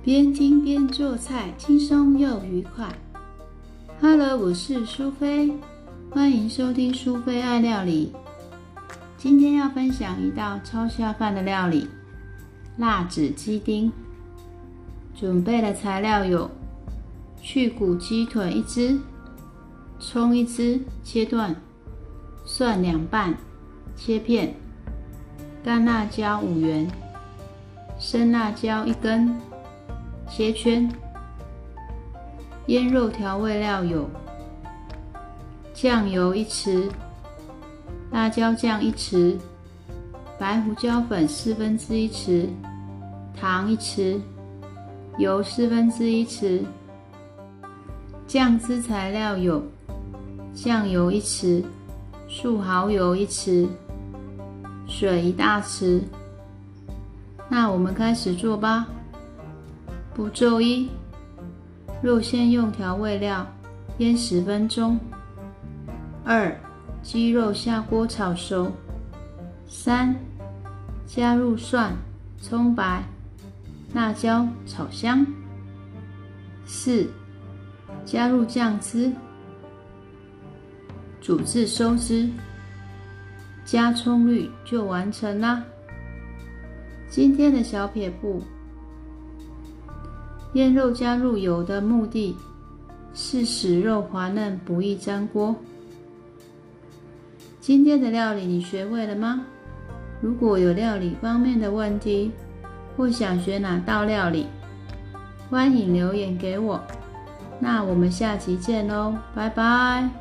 边听边做菜，轻松又愉快。Hello， 我是苏菲，欢迎收听苏菲爱料理。今天要分享一道超下饭的料理——辣子鸡丁。准备的材料有：去骨鸡腿1只，葱1只切断，蒜2瓣切片，干辣椒5元，生辣椒1根切圈。腌肉调味料有酱油1匙，辣椒酱1匙，白胡椒粉1/4匙，糖1匙，油1/4匙。酱汁材料有酱油1匙，素蚝油1匙，水1大匙。那我们开始做吧。步骤1：肉先用调味料腌10分钟。2: 鸡肉下锅炒熟。3: 加入蒜、葱白、辣椒炒香。4: 加入酱汁，煮至收汁，加葱绿就完成啦。今天的小撇步：腌肉加入油的目的是使肉滑嫩，不易粘锅。今天的料理你学会了吗？如果有料理方面的问题，或想学哪道料理，欢迎留言给我。那我们下期见咯，拜拜。